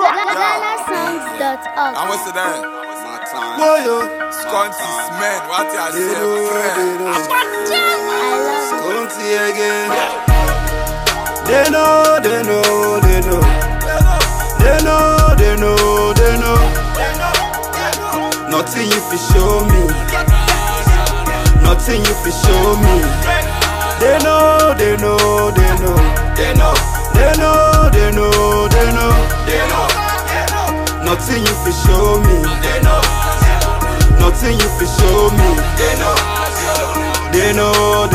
GhanaSongs.org. And what's that? My time. Sconty man, what you say? Sconty again. They know. Nothing you fi show me. Nothing you fi show me. They know. Nothing you fi show me. Nothing you fi show me. They know.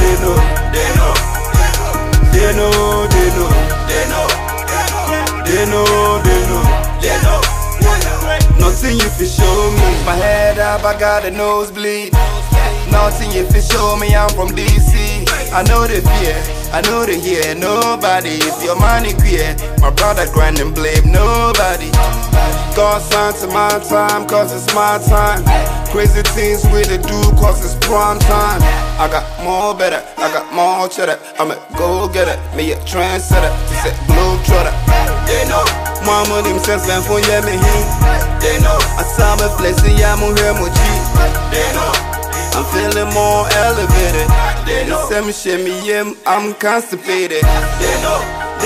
Nothing you fi show me. My head up, I got a nosebleed. Nothing you fi show me, I'm from DC. I know the fear, I know the hear. Nobody, if your money queer, my brother grind and blame nobody. God sign to my time, cause it's my time. Crazy things we they do, cause it's prime time. I got more better, I got more cheddar. I'm a go-getter, me a trendsetter. Just a globetrotter. They know. Mama them sense and for yeah me he. They know. I saw me flexing, yeah mo hear mo cheat. They know. I'm feeling more elevated. They know. Shimmy, I'm constipated. They know.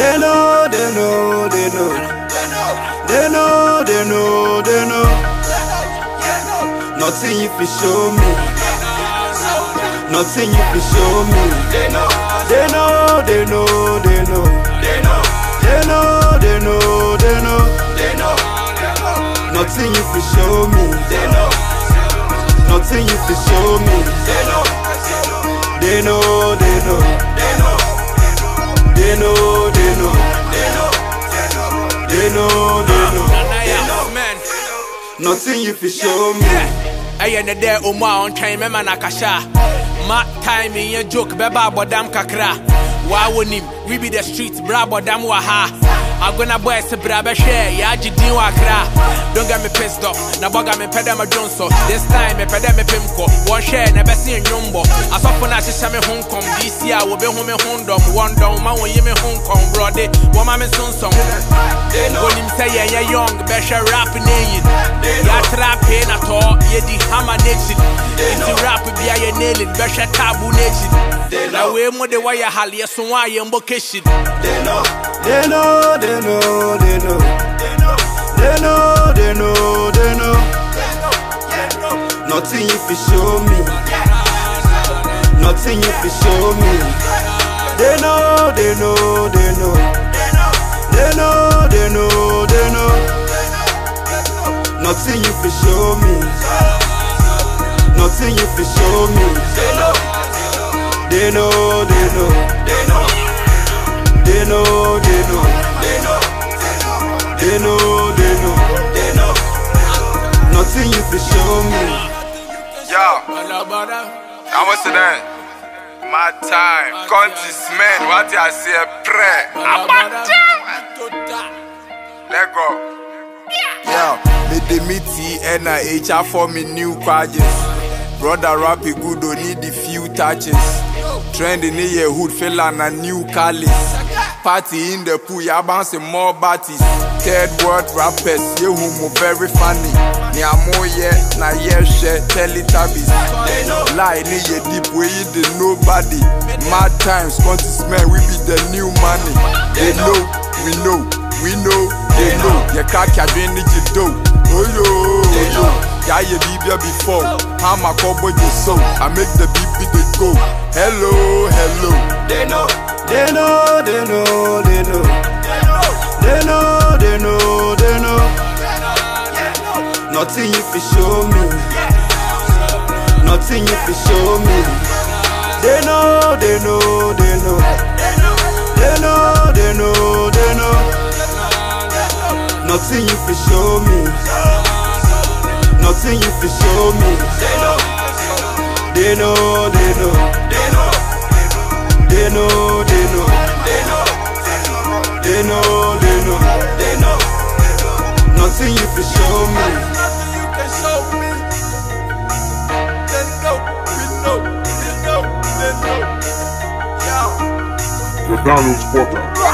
Nothing you fi show me. Nothing you fi show me. They know. Nothing you fi show me. Nothing you fi show me. They know. Nothing you fi show me. Aye ne de oma on train me manakasha. Ma time in your joke beba bodam kakra. Wa wonim we be the streets bra bodam wa ha. I'm gonna boy se bra be share ya jidin wa kra. Don't get me pissed off. Na boga me pede ma jonso. This time me pede me pimko. One share na be see nyumbo. Asofo na hihya me honkom this year wo be hu me hondom. One down ma won ye me honkom brode. Wo ma me sonsom. Wonim say ye young be share rap neyin. Ya trap na to ye di hammer nation. Inti rap bia ye nail it be share tabu nation. Na we mo de wire hal ye so wa ye mbokeshin. They know. Nothing you fi show me. Nothing you fi show me. They know. Nothing you fi show me. Nothing you fi show me. They know. Nothing you fi show me. Yo, and what's that? My time. Conti man, what you say? Pray. Let go. Yo, me the meaty and HR for me new quadrants. Brother Rappy good don't need the few touches. Trending in your hood fell on a new calice. Party in the pool, ya bouncing more bodies. Third world rappers, you who very funny. Nya more yeah, na yeah share, Teletubbies. Lie in your deep way, you the nobody. Mad times, Contis man, we be the new money. They know, we know, they know. You can't catch any do. Oh yo. Yeah, you be here before. How my cowboy is so. I make the beat they go. Hello. They know. Nothing you fi show me. Nothing you fi show me. They know. Nothing you fi show me. Nothing you fi show me. They know. Nothing you fi show me. The Donald Porter.